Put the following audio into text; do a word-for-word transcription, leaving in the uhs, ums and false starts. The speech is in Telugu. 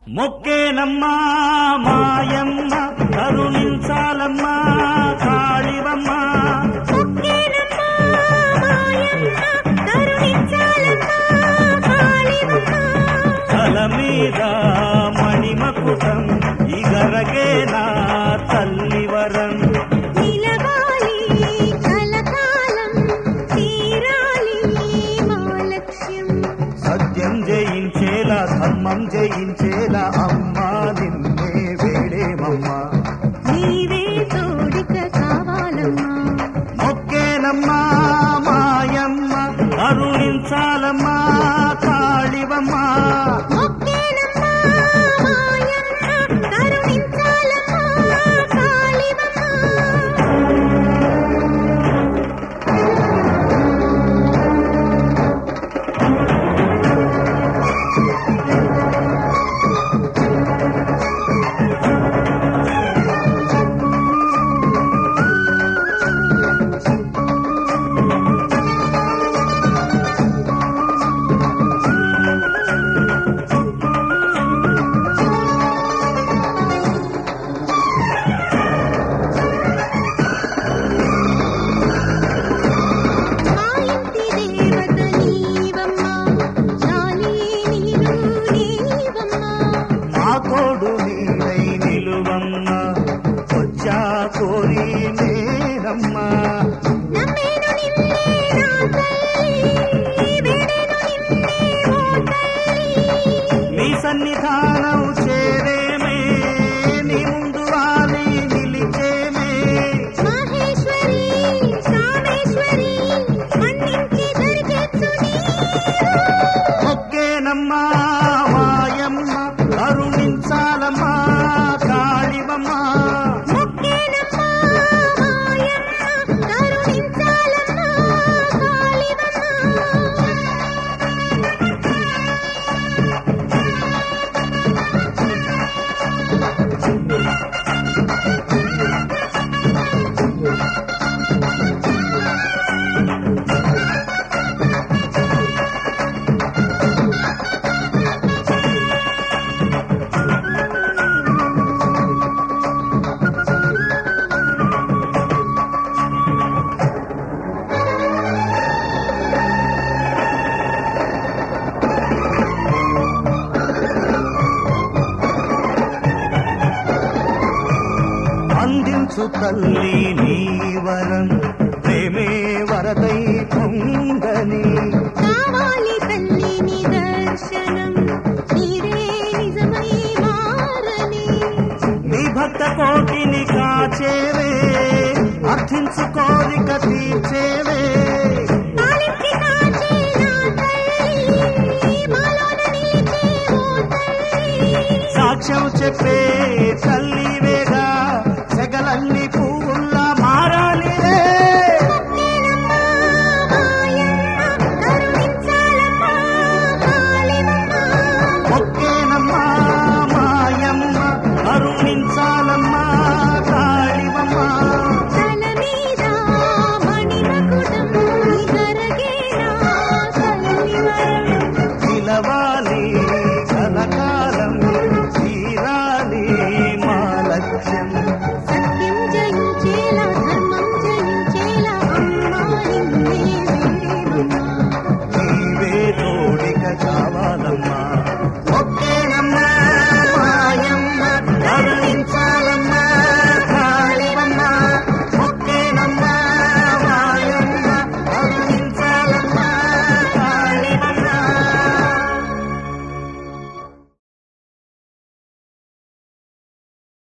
మొక్కేనమ్మా మాయమ్మ కరుణించాలమ్మా కాళివమ్మ తల మీద మణిమకుటం ఇగరగేనా తల్లివరం సత్యం జయించేలా ధర్మం జయించేలా అమ్మా నిన్నే వేడేమమ్మా నీవే తోడిక కావాలమ్మా మొక్కేనమ్మా మాయమ్మ కరుణించాలమ్మా కాళివమ్మా తోడు నీడై నిలువమ్మ వచ్చా కోరి నేనమ్మా నీ సన్నిధానం చేరేమే నీ ముందు వాలి నిలిచేమే ఒక్కేనమ్మా మాయమ్మ కరుణించాలమ్మా కాళివమ్మా అందించు తల్లి నీ వరం ప్రేమే వరదై పొంగని కావాలి తల్లి నీ దర్శనం నీరే నిజమై మారని నీ భక్త కోటిని కాచేవే అర్థించు కోరిక తీర్చేవే సాక్ష్యం చెప్పే తల్లి